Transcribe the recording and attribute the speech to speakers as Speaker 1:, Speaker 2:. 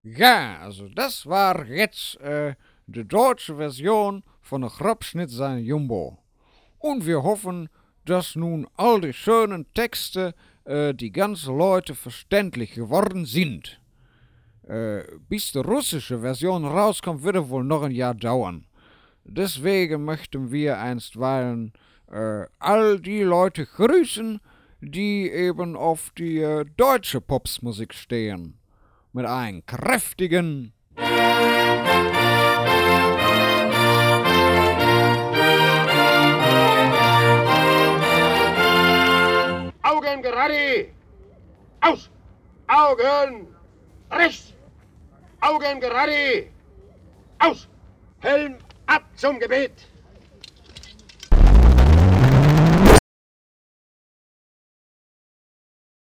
Speaker 1: Ja, also das war jetzt die deutsche Version von der Grabschnitzer Jumbo. Und wir hoffen, dass nun all die schönen Texte die ganzen Leute verständlich geworden sind. Bis die russische Version rauskommt, wird es wohl noch ein Jahr dauern. Deswegen möchten wir einstweilen all die Leute grüßen, die eben auf die deutsche Popsmusik stehen. Mit einem kräftigen
Speaker 2: Augen gerade! Aus! Augen rechts! Augen gerade! Aus! Helm ab zum Gebet!